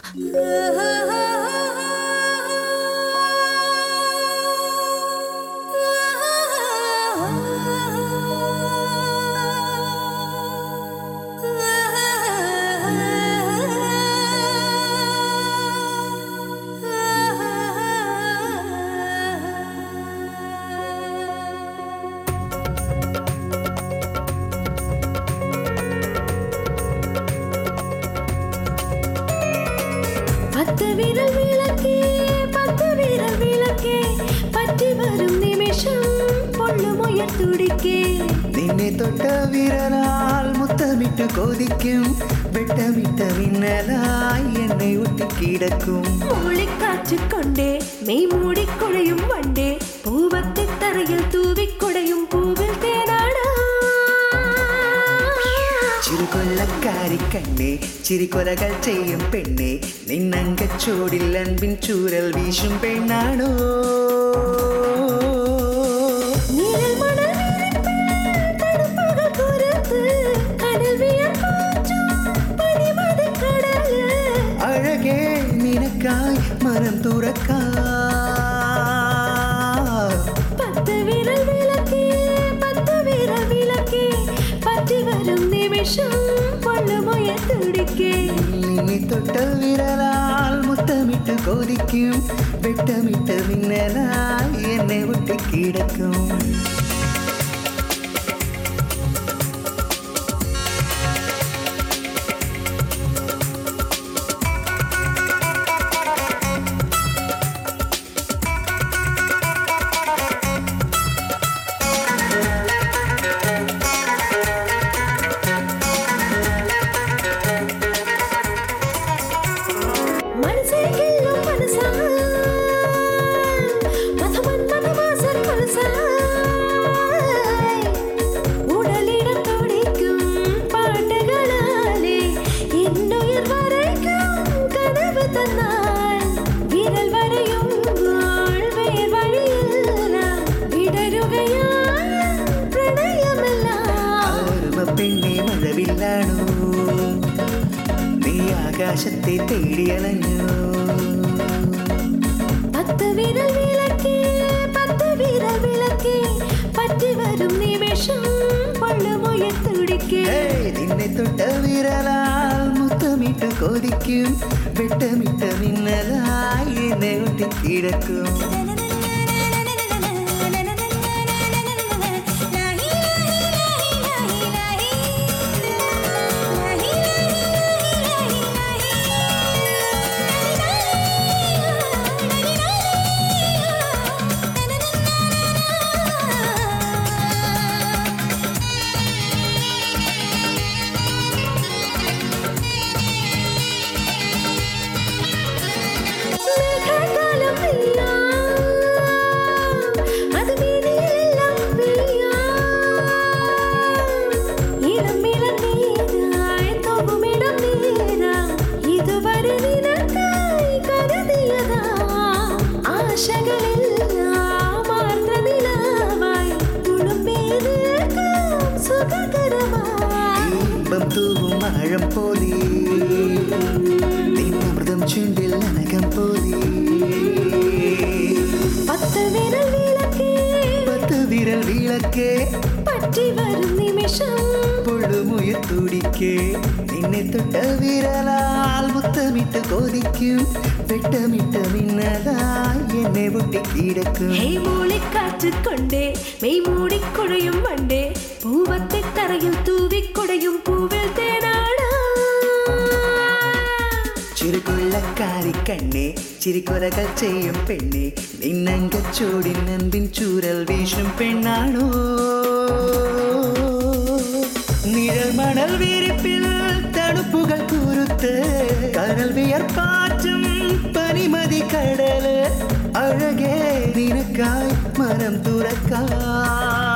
பத்து விரல் விளக்கே பத்து விரல் விளக்கே பற்றி வரும் நிமிஷம் பொள்ளுமுயர் துடிக்கே നിന്നെ തൊട്ട വിരലാൽ മുത്തമിട്ട് കൊതിക്കും വെട്ടമിട്ട മിന്നലായി എന്നെ ഒട്ടിക്കിടക്കും മൂളിക്കാറ്റ് കൊണ്ടേ മെയ് മൂടിക്കുഴയും വണ്ടേ പൂവത്തെ തറയിൽ തൂവിക്കുടയും പൂവിൽ തേനാടാ ചിരുകൊല്ലക്കാരിക്കണ്ണേ ചിരിക്കൊലകൾ ചെയ്യും പെണ്ണേ നിന്നങ്കച്ചോടിൽ അൻപിൻ ചൂരൽ വീശും പെണ്ണാണോ അഴകേ നിനക്കായി മനം തുറക്കാം പത്ത് വിരൽ വിളക്കേ പത്ത് വിരൽ വിളക്കേ പറ്റി വരും നിമിഷം പൊള്ളുമുയർ തുടിക്കേ നിന്നെ തൊട്ട വിരലാൽ മുത്തമിട്ട് കൊതിക്കും വെട്ടമിട്ട് മിന്നലായി എന്നെ ഒട്ടിക്കിടക്കും പെണ്ണെ മഴവില്ലാണോ നീ ആകാശത്തെ തേടിയലഞ്ഞു പത്ത് വിരൽ വിളക്കേ പത്ത് വിരൽ വിളക്കേ പറ്റി വരും നിമിഷം പൊള്ളുമുയർ തുടിക്കേ നിന്നെ തൊട്ട വിരലാൽ മുത്തമിട്ട് കൊതിക്കും വെട്ടമിട്ട മിന്നലായി എന്നെ ഒട്ടിക്കിടക്കും തൂവും ആഴം പോലെ നിന്നമൃതം ചുണ്ടിൽ നനകം പോലെ പത്ത് വിരൽ വിളക്കേ പത്ത് വിരൽ വിളക്കേ പറ്റി വരും നിമിഷം പൊള്ളുമുയർ തുടിക്കേ നിന്നെ തൊട്ട വിരലാൽ മുത്തമിട്ട് കൊതിക്കും വെട്ടമിട്ട മിന്നലായി എന്നെ ഒട്ടിക്കിടക്കും മൂളിക്കാറ്റ് കൊണ്ടേ മെയ് മൂടിക്കുഴയും വണ്ടേ പൂവത്തെ തറയിൽ തൂവിക്കുടയും പൂവിൽ തേനാടാ ചിരുകൊല്ലക്കാരിക്കണ്ണേ ചിരിക്കൊലകൾ ചെയ്യും പെണ്ണേ നിന്നങ്കച്ചോടിൻ അൻപിൻ ചൂരൽ വീശും പെണ്ണാണോ നിഴൽ മണൽ വിരിപ്പിൽ തണുപ്പുകൾ കുരുത്ത് കടൽ വിയർപ്പാറ്റും പനിമതി കടല് അഴകേ നിനക്കായി മനം തുറക്കാം